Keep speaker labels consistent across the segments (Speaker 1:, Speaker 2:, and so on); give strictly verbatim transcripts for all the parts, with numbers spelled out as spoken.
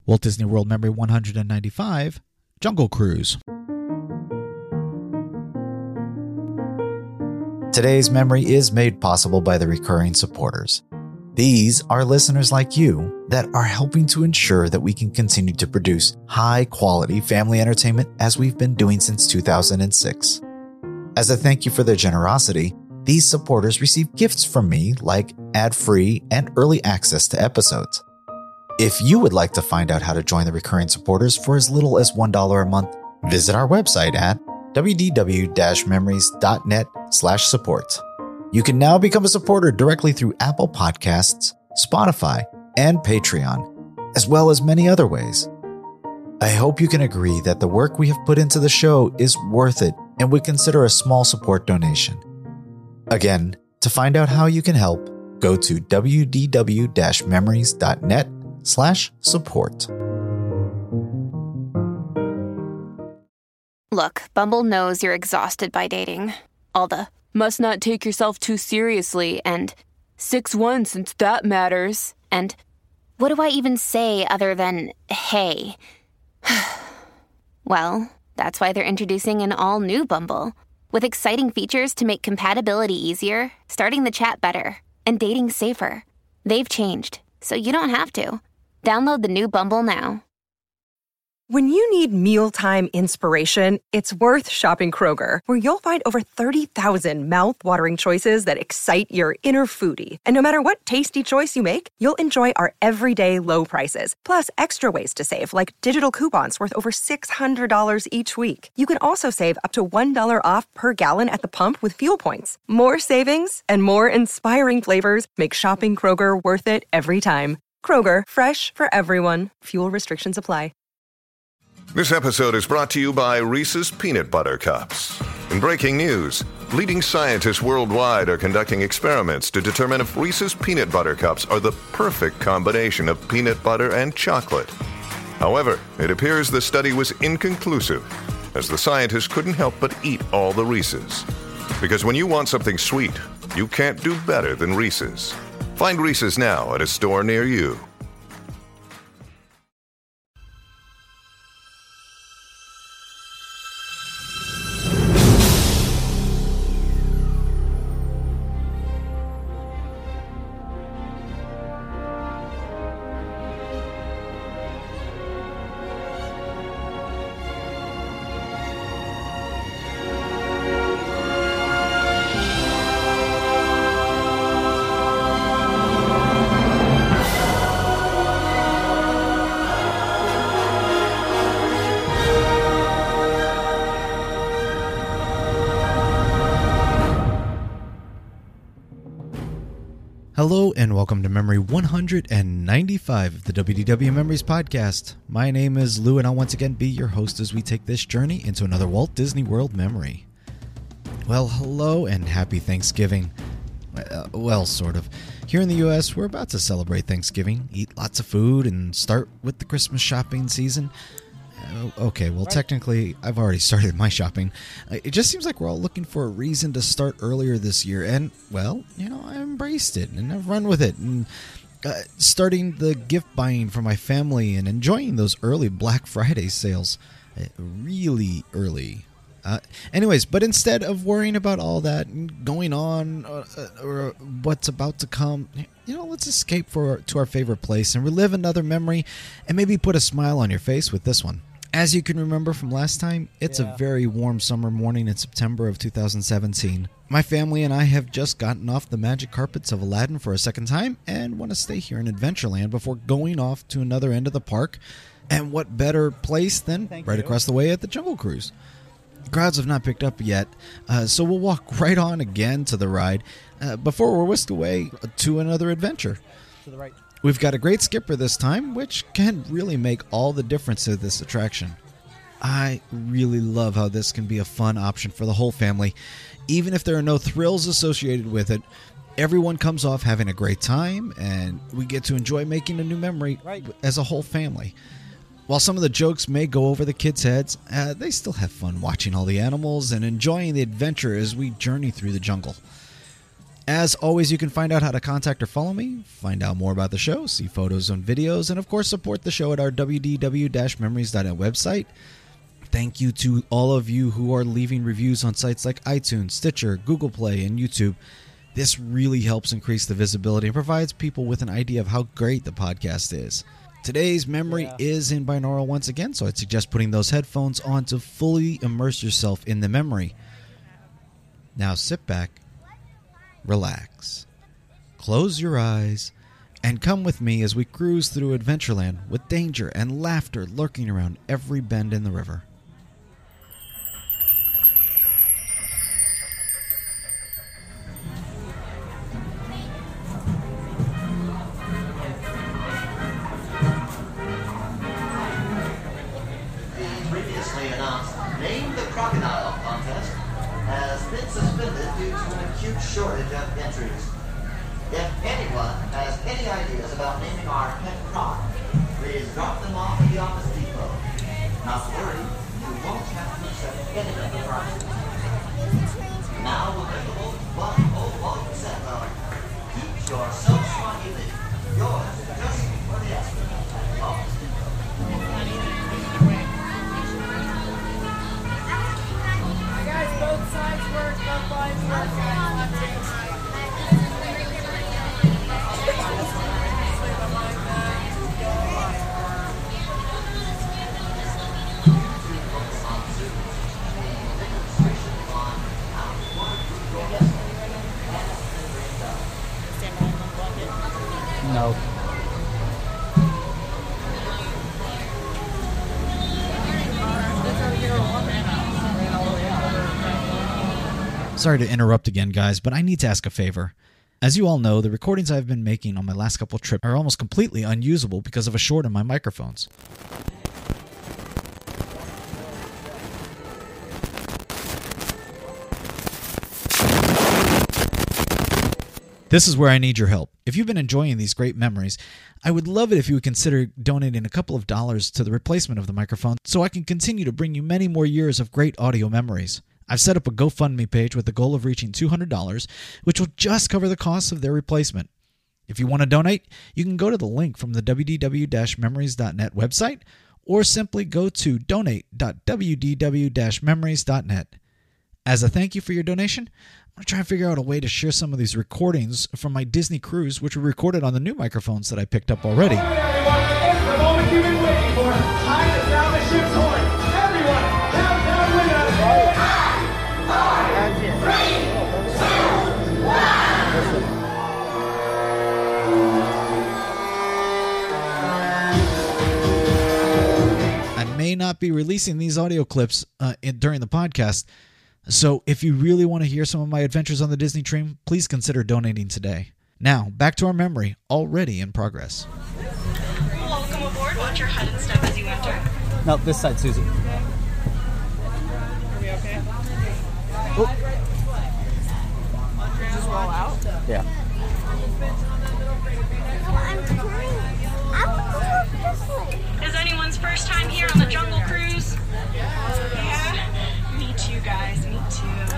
Speaker 1: Walt Disney World Memory one hundred ninety-five, Jungle Cruise. Today's memory is made possible by the recurring supporters. These are listeners like you that are helping to ensure that we can continue to produce high-quality family entertainment as we've been doing since two thousand six. As a thank you for their generosity, these supporters receive gifts from me like ad-free and early access to episodes. If you would like to find out how to join the recurring supporters for as little as one dollar a month, visit our website at wdw-memories.net slash support. You can now become a supporter directly through Apple Podcasts, Spotify, and Patreon, as well as many other ways. I hope you can agree that the work we have put into the show is worth it and would consider a small support donation. Again, to find out how you can help, go to wdw-memories.net slash support.
Speaker 2: Look, Bumble knows you're exhausted by dating. All the must not take yourself too seriously and six one since that matters. And what do I even say other than hey? Well, that's why they're introducing an all-new Bumble with exciting features to make compatibility easier, starting the chat better, and dating safer. They've changed, so you don't have to. Download the new Bumble now.
Speaker 3: When you need mealtime inspiration, it's worth shopping Kroger, where you'll find over thirty thousand mouth-watering choices that excite your inner foodie. And no matter what tasty choice you make, you'll enjoy our everyday low prices, plus extra ways to save, like digital coupons worth over six hundred dollars each week. You can also save up to one dollar off per gallon at the pump with fuel points. More savings and more inspiring flavors make shopping Kroger worth it every time. Kroger, fresh for everyone. Fuel restrictions apply.
Speaker 4: This episode is brought to you by Reese's Peanut Butter Cups. In breaking news, leading scientists worldwide are conducting experiments to determine if Reese's Peanut Butter Cups are the perfect combination of peanut butter and chocolate. However, it appears the study was inconclusive, as the scientists couldn't help but eat all the Reese's. Because when you want something sweet, you can't do better than Reese's. Find Reese's now at a store near you.
Speaker 1: Hello and welcome to Memory one hundred ninety-five of the W D W Memories podcast. My name is Lou and I'll once again be your host as we take this journey into another Walt Disney World memory. Well, hello and happy Thanksgiving. Uh, well, sort of. Here in the U S, we're about to celebrate Thanksgiving, eat lots of food, and start with the Christmas shopping season. Okay, well, technically, I've already started my shopping. It just seems like we're all looking for a reason to start earlier this year, and, well, you know, I embraced it, and I've run with it, and uh, starting the gift buying for my family and enjoying those early Black Friday sales. Uh, really early. Uh, anyways, but instead of worrying about all that and going on uh, or what's about to come, you know, let's escape for to our favorite place and relive another memory and maybe put a smile on your face with this one. As you can remember from last time, it's yeah. a very warm summer morning in September of two thousand seventeen. My family and I have just gotten off the magic carpets of Aladdin for a second time and want to stay here in Adventureland before going off to another end of the park. And what better place than Thank right you. across the way at the Jungle Cruise? The crowds have not picked up yet, uh, so we'll walk right on again to the ride uh, before we're whisked away to another adventure.
Speaker 5: To the right.
Speaker 1: We've got a great skipper this time, which can really make all the difference to this attraction. I really love how this can be a fun option for the whole family. Even if there are no thrills associated with it, everyone comes off having a great time, and we get to enjoy making a new memory right. as a whole family. While some of the jokes may go over the kids' heads, uh, they still have fun watching all the animals and enjoying the adventure as we journey through the jungle. As always, you can find out how to contact or follow me, find out more about the show, see photos and videos, and of course support the show at our w w w dash memories dot net website. Thank you to all of you who are leaving reviews on sites like iTunes, Stitcher, Google Play, and YouTube. This really helps increase the visibility and provides people with an idea of how great the podcast is. Today's memory yeah. is in binaural once again, so I'd suggest putting those headphones on to fully immerse yourself in the memory. Now sit back, relax, close your eyes, and come with me as we cruise through Adventureland with danger and laughter lurking around every bend in the river.
Speaker 5: Previously announced Name the Crocodile contest has been suspended due to an acute shortage of entries. If anyone has any ideas about naming our pet croc, please drop them off at the office depot. Not to worry, you won't have to accept any of the prizes. Now available, one oh one set of Keep Your So Swahili. Yours just for the estimate at the office depot.
Speaker 6: Guys, both sides work, both sides work, guys. Left and right.
Speaker 7: No.
Speaker 1: Sorry to interrupt again, guys, but I need to ask a favor. As you all know, the recordings I've been making on my last couple trips are almost completely unusable because of a short in my microphones. This is where I need your help. If you've been enjoying these great memories, I would love it if you would consider donating a couple of dollars to the replacement of the microphone so I can continue to bring you many more years of great audio memories. I've set up a GoFundMe page with the goal of reaching two hundred dollars, which will just cover the costs of their replacement. If you want to donate, you can go to the link from the w w w dash memories dot net website or simply go to donate dot w w w dash memories dot net. As a thank you for your donation, I'm going to try and figure out a way to share some of these recordings from my Disney cruise, which were recorded on the new microphones that I picked up already.
Speaker 8: All right, everyone, it's the moment you've been waiting for. Time to sound the ship's horn. Everyone, count down with us. Five, four, three, two, one.
Speaker 1: I may not be releasing these audio clips uh, in, during the podcast, so if you really want to hear some of my adventures on the Disney train, please consider donating today. Now, back to our memory, already in progress.
Speaker 9: Welcome aboard. Watch your head and step as you enter.
Speaker 7: No, this side, Susan.
Speaker 6: Are we okay?
Speaker 7: Oh.
Speaker 6: Just roll out?
Speaker 7: Yeah.
Speaker 9: Is anyone's first time here on the Jungle Cruise? Yeah? Me too, guys. Me too.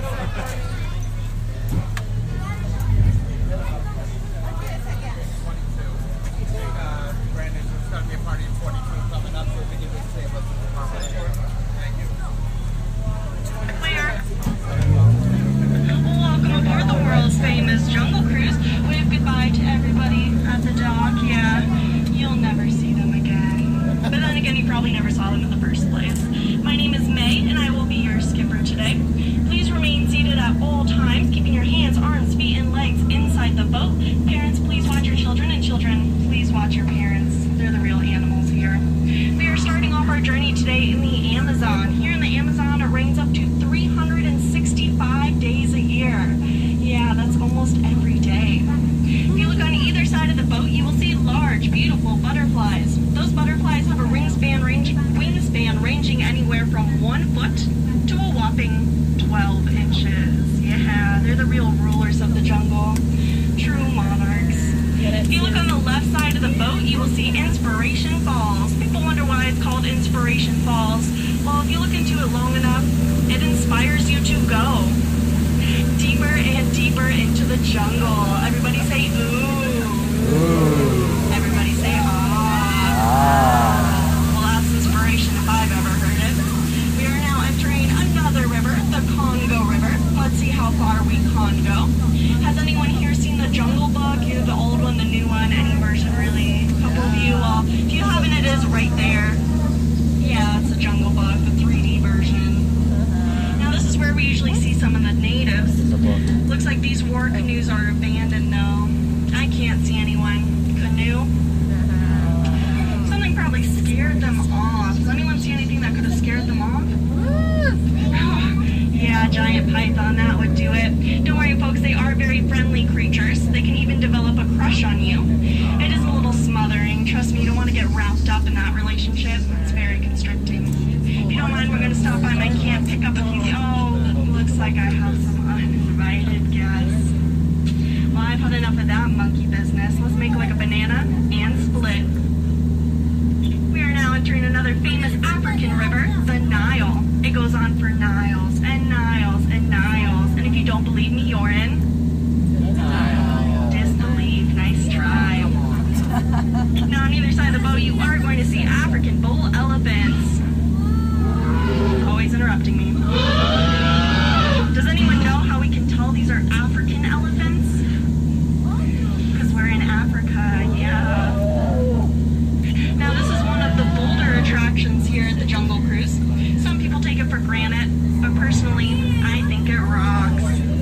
Speaker 9: Clear. Welcome aboard the world's famous Jungle Cruise. Wave goodbye to everybody at the dock. Yeah, you'll never see them again. But then again, you probably never saw them in the first place. My name is May, and I will be your skipper today. Please remain seated at all times, keeping your hands, arms, feet, and legs inside the boat. Parents, please watch your children, and children, please watch your parents. They're the real animals here. We are starting off our journey today in the Amazon. Here in the Amazon, it rains up to three hundred sixty-five days a year. Yeah, that's almost every day. If you look on either side of the boat, you will see large, beautiful butterflies. Those butterflies have a wingspan, range, wingspan ranging anywhere from one foot to a whopping twelve inches. Yeah, they're the real rulers of the jungle. True monarchs. If you look on the left side of the boat, you will see Inspiration Falls. People wonder why it's called Inspiration Falls. Well, if you look into it long enough, it inspires you to go. Do you deeper and deeper into the jungle. Everybody say ooh. Ooh. Everybody say ah. Ah. Well, that's inspiration if I've ever heard it. We are now entering another river, the Congo River. Let's see how far we can go. Has anyone here seen the Jungle Book? Either the old one, the new one, any version really? A couple of you. Well, if you haven't, it is right there. Yeah, it's the Jungle Book, the three D version. Now this is where we usually see some of the natives. Looks like these war canoes are abandoned now. I can't see anyone. Canoe? Something probably scared them off. Does anyone see anything that could have scared them off? Yeah, giant python, that would do it. Don't worry, folks, they are very friendly creatures. They can even develop a crush on you. It is a little smothering. Trust me, you don't want to get wrapped up in that relationship. It's very constricting. If you don't mind, we're going to stop by my camp, pick up a few... Oh, looks like I have some uninvited guests. Well, I've had enough of that monkey business. Let's make like a banana and split. We are now entering another famous African river, the Nile. It goes on for Niles and Niles and Niles. And if you don't believe me, you're in denial. Disbelief. Nice try. Now, on either side of the boat, you are going to see African bull elephants. Always interrupting me. Does anyone know how we can tell these are African elephants? Because we're in Africa, yeah. Now, this is one of the bolder attractions here at the Jungle Cruise. Some people take it for granted, but personally, I think it rocks.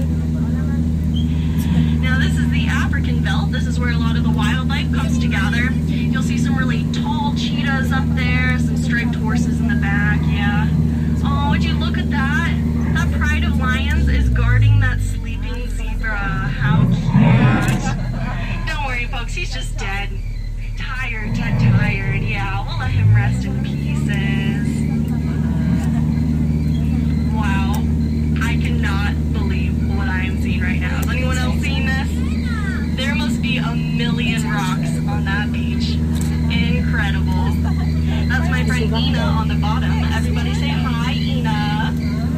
Speaker 9: Now, this is the African belt. This is where a lot of the wildlife comes together. You'll see some really tall cheetahs up there, some striped horses in the back, yeah. Oh, would you look at that? That pride of lions is guarding that sleeping zebra. How cute. Don't worry, folks, he's just dead. Tired, dead tired, yeah. We'll let him rest in pieces. Wow. I cannot believe what I am seeing right now. Has anyone else seen this? There must be a million rocks on that beach. Incredible. That's my friend Ina on the bottom. Everybody say hi, Ina.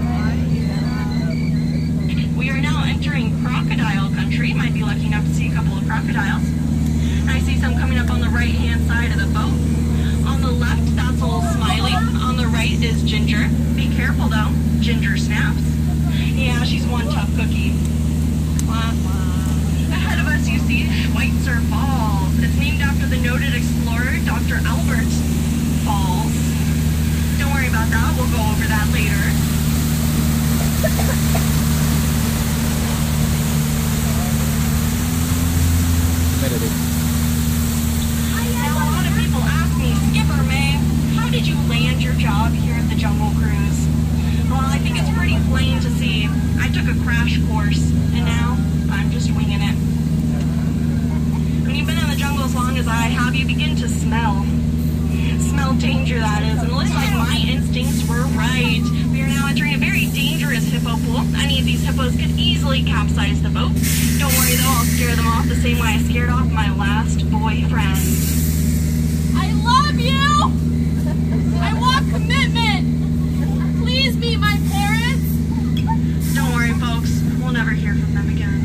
Speaker 9: We are now entering crocodile country. Might be lucky enough to see a couple of crocodiles. I see some coming up on the right-hand side of the boat. On the left, that's old Smiley. On the right is Ginger. Be careful, though. Ginger snaps. Yeah, she's one tough cookie. Wah, wah. Ahead of us, you see Schweitzer Falls. It's named after the noted explorer, Doctor Albert Falls. Don't worry about that. We'll go over that later. Now, a lot of people ask me, Skipper May, how did you land your job here at the Jungle Cruise? Well, I think it's pretty plain to see. I took a crash course, and now I'm just winging it. When you've been in the jungle as long as I have, you begin to smell. Smell danger, that is. And it looks like my instincts were right. We are now entering a very dangerous hippo pool. Any of these hippos could easily capsize the boat. Don't worry, though, I'll scare them off the same way I scared off my last boyfriend.
Speaker 6: I love you! I want commitment! Please meet my parents!
Speaker 9: Don't worry, folks. We'll never hear from them again.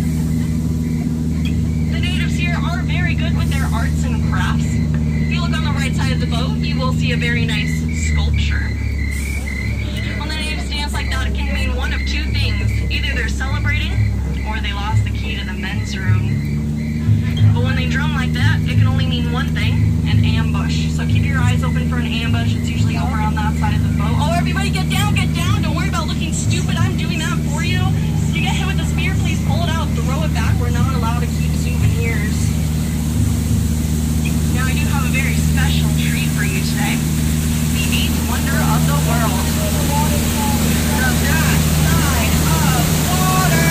Speaker 9: The natives here are very good with their arts and crafts. If you look on the right side of the boat, you will see a very nice sculpture. When the natives dance like that, it can mean one of two things. Either they're celebrating, or they lost the key to the men's room. But when they drum like that, it can only mean one thing, an ambush. So keep your eyes open for an ambush. It's usually over on that side of the boat. Oh, everybody get down, get down. Don't worry about looking stupid. I'm doing that for you. If you get hit with a spear, please pull it out, throw it back. We're not allowed to keep souvenirs. Now, I do have a very special treat for you today. The eighth wonder of the world. The back side of water.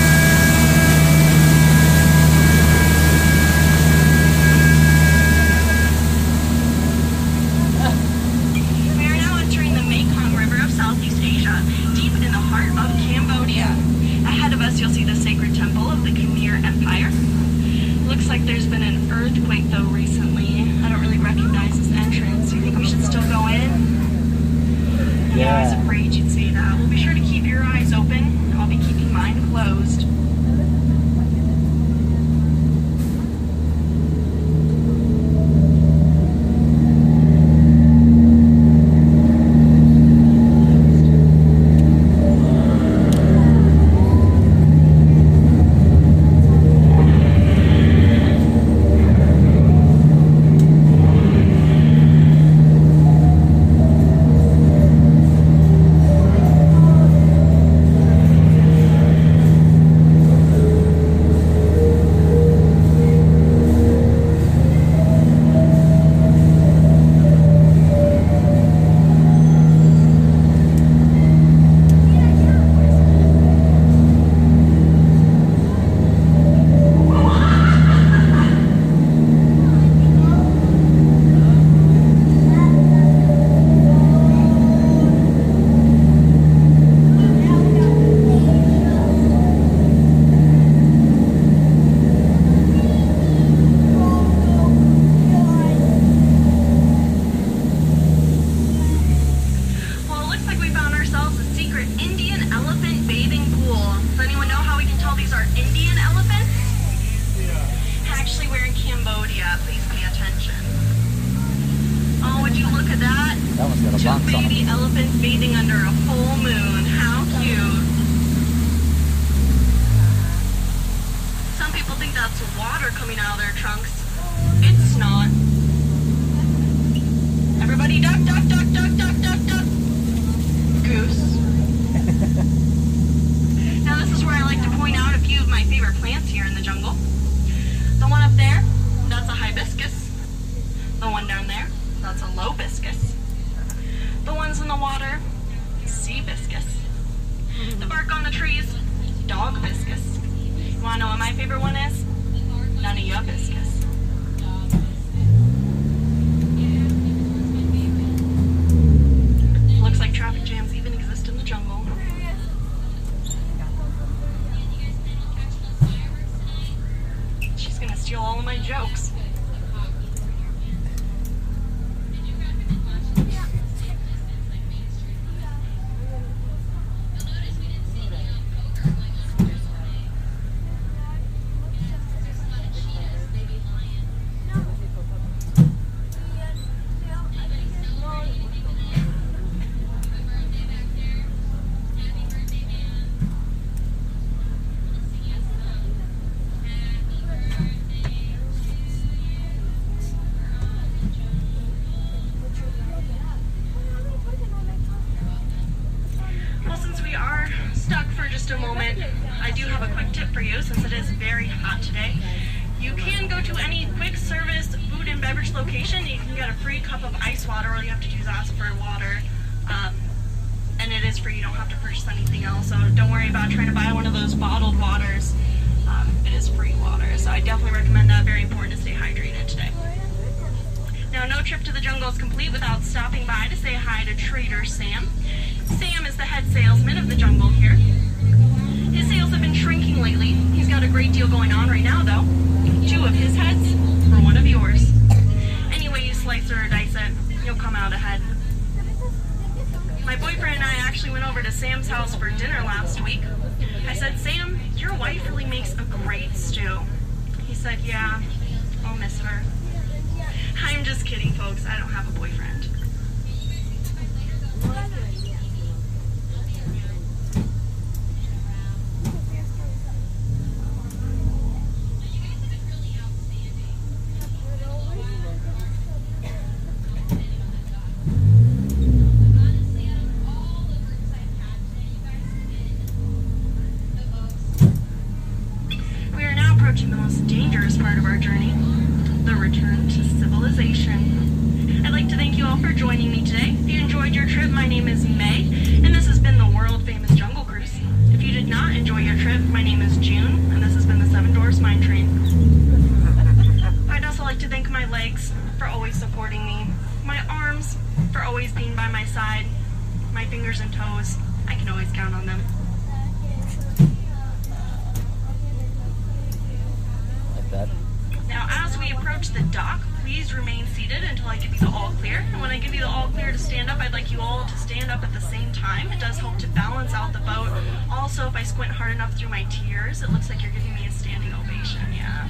Speaker 9: We are now entering the Mekong River of Southeast Asia.
Speaker 7: That one's got a
Speaker 9: Two
Speaker 7: box on
Speaker 9: baby
Speaker 7: it.
Speaker 9: elephants bathing under a full moon. How cute. Some people think that's water coming out of their trunks. It's not. Everybody duck, duck, duck, duck, duck, duck, duck. Goose. Now this is where I like to point out a few of my favorite plants here in the jungle. The one up there, that's a hibiscus. The one down there, that's a lobiscus. The ones in the water, sea biscus. The bark on the trees, dog biscus. You wanna know what my favorite one is? None of ya biscus. Looks like traffic jams even exist in the jungle. She's gonna steal all of my jokes. A moment, I do have a quick tip for you since it is very hot today. You can go to any quick service food and beverage location. You can get a free cup of ice water. All you have to do is ask for water, um, and it is free. You don't have to purchase anything else, so don't worry about trying to buy one of those bottled waters. Um, it is free water, so I definitely recommend that. Very important to stay hydrated today. Now, no trip to the jungle is complete without stopping by to say hi to Trader Sam. Sam is the head salesman of the jungle here. His sales have been shrinking lately. He's got a great deal going on right now, though. Two of his heads for one of yours. Any way you slice or dice it, you'll come out ahead. My boyfriend and I actually went over to Sam's house for dinner last week. I said, Sam, your wife really makes a great stew. He said, yeah, I'll miss her. I'm just kidding, folks. I don't have a boyfriend. The most dangerous part of our journey, the return to civilization. I'd like to thank you all for joining me today. If you enjoyed your trip, my name is May, and this has been the world famous Jungle Cruise. If you did not enjoy your trip, my name is June, and this has been the Seven Dwarfs Mine Train. I'd also like to thank my legs for always supporting me, my arms for always being by my side, my fingers and toes, I can always count on them. Now, as we approach the dock, please remain seated until I give you the all clear. And when I give you the all clear to stand up, I'd like you all to stand up at the same time. It does help to balance out the boat. Also, if I squint hard enough through my tears, it looks like you're giving me a standing ovation, yeah.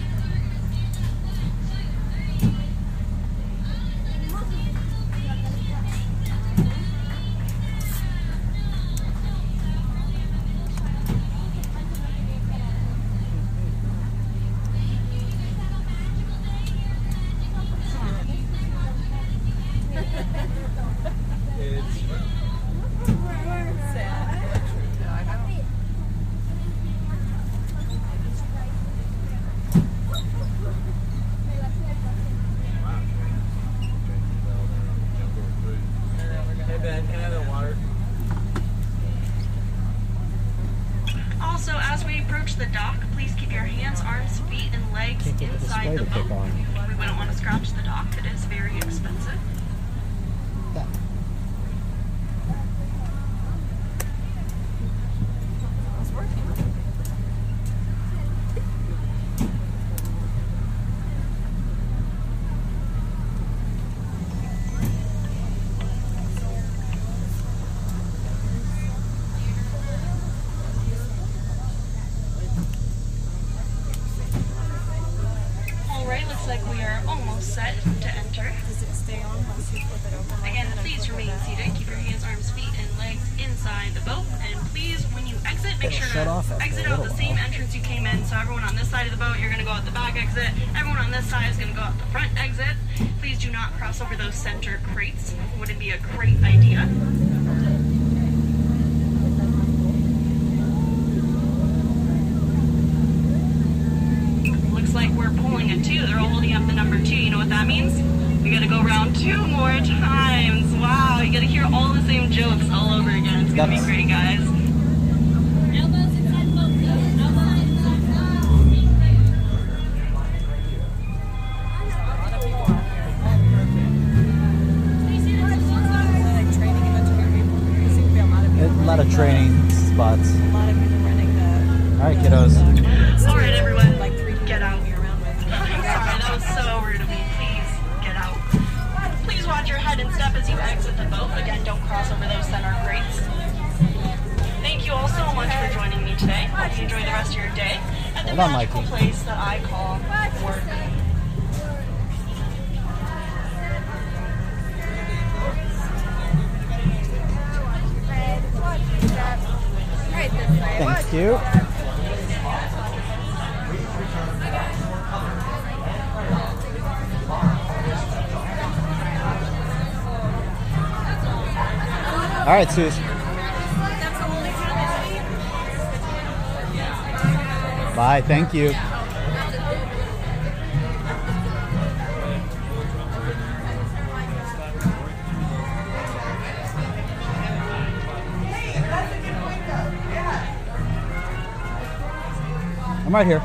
Speaker 9: Also, as we approach the dock, please keep your hands, arms, feet, and legs inside the boat. We wouldn't want to scratch the dock. It is very expensive.
Speaker 7: Yeah.
Speaker 6: It's working.
Speaker 9: Alright, looks like we are almost set to enter.
Speaker 6: Does it stay on?
Speaker 9: side of the boat, you're going to go out the back exit. Everyone on this side is going to go out the front exit. Please do not cross over those center crates. It wouldn't be a great idea. Looks like we're pulling a two. They're all holding up the number two. You know what that means? We got to go around two more times. Wow, you got to hear all the same jokes all over again. It's going to be great, guys.
Speaker 1: A lot of training spots.
Speaker 6: A lot of people running the...
Speaker 1: All right, kiddos.
Speaker 9: All right, everyone. Like three get out. I'm sorry, that was so rude of me. Please, get out. Please watch your head and step as you exit the boat. Again, don't cross over those center grates. Thank you all so much for joining me today. Hope you enjoy the rest of your day at the
Speaker 1: Hold on,
Speaker 9: magical
Speaker 1: Mikey.
Speaker 9: place that I call work.
Speaker 1: Thank you. All right, Suze. Bye. Thank you. I'm right here.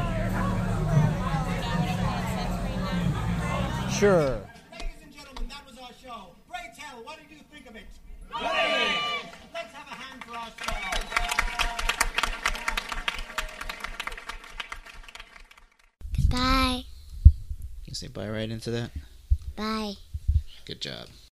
Speaker 1: Sure.
Speaker 8: Ladies and gentlemen, that was our show. Pray tell, what did you think of it? Great! Let's have a hand for our show.
Speaker 10: Bye.
Speaker 1: You can say bye right into that.
Speaker 10: Bye.
Speaker 1: Good job.